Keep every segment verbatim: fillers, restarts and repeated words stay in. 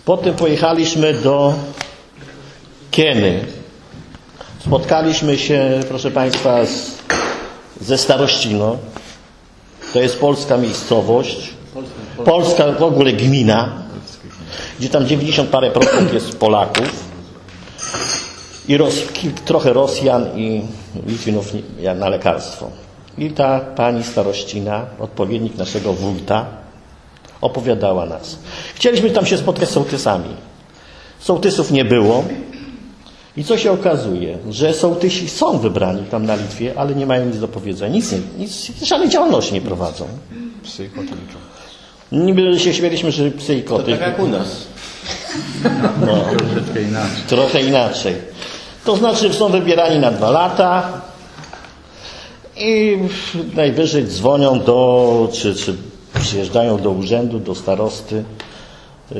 Potem pojechaliśmy do Kieny. Spotkaliśmy się, proszę Państwa, z, ze Starościno. To jest polska miejscowość, polska w ogóle gmina, gdzie tam dziewięćdziesiąt parę procent jest Polaków i Ros, trochę Rosjan i Litwinów na lekarstwo. I ta pani starościna, odpowiednik naszego wójta, opowiadała nas. Chcieliśmy tam się spotkać z sołtysami. Sołtysów nie było. I co się okazuje? Że sołtysi są wybrani tam na Litwie, ale nie mają nic do powiedzenia. Nic, nic, żadnej działalności nie prowadzą. Psy i koty liczą. Niby się śmieliśmy, że psy i koty. To tak jak u nas. No, Troszeczkę inaczej. trochę inaczej. To znaczy są wybierani na dwa lata i najwyżej dzwonią do, czy, czy przyjeżdżają do urzędu, do starosty yy,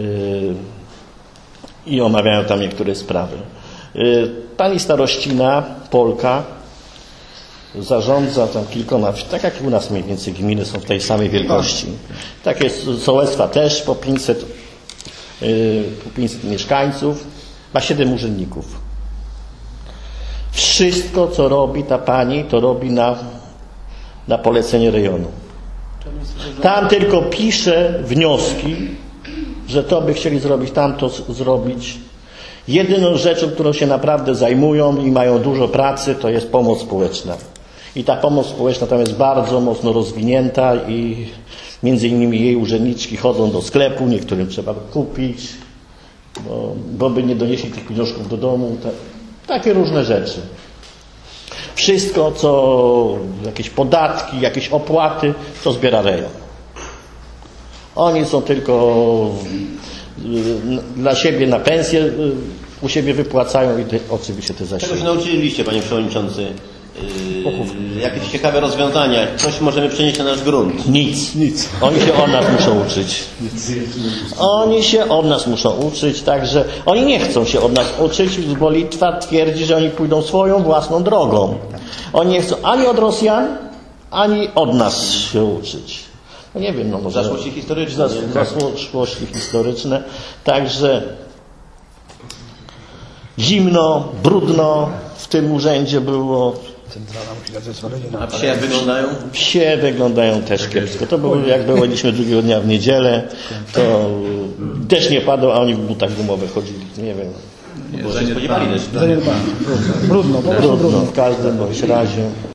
i omawiają tam niektóre sprawy. Pani starościna, Polka, zarządza tam kilkoma, tak jak u nas mniej więcej gminy są w tej samej wielkości. Takie sołectwa też po pięćset, po pięćset mieszkańców, ma siedem urzędników. Wszystko, co robi ta pani, to robi na, na polecenie rejonu. Tam tylko pisze wnioski, że to by chcieli zrobić, tamto zrobić. Jedyną rzeczą, którą się naprawdę zajmują i mają dużo pracy, to jest pomoc społeczna. I ta pomoc społeczna tam jest bardzo mocno rozwinięta i między innymi jej urzędniczki chodzą do sklepu, niektórym trzeba kupić, bo, bo by nie donieśli tych pieniążków do domu. Ta, takie różne rzeczy. Wszystko, co jakieś podatki, jakieś opłaty, to zbiera rejon. Oni są tylko dla siebie na pensję u siebie wypłacają i te, oczywiście te zasiłki. Czego się nauczyliście, panie przewodniczący? Yy, jakieś ciekawe rozwiązania. Coś możemy przenieść na nasz grunt. Nic, nic. Oni się od nas muszą uczyć. Oni się od nas muszą uczyć, także oni nie chcą się od nas uczyć, bo Litwa twierdzi, że oni pójdą swoją własną drogą. Oni nie chcą ani od Rosjan, ani od nas się uczyć. No nie wiem, no może... Zaszłości historyczne. Zas, zaszłości historyczne. Także zimno, brudno w tym urzędzie było. A psie jak wyglądają? Psie wyglądają też kiepsko. To było, jak byliśmy drugiego dnia w niedzielę, to deszcz nie padał, a oni w butach gumowych chodzili. Nie wiem. Bo się spodziewali deszczu. Brudno, Brudno w każdym bądź razie.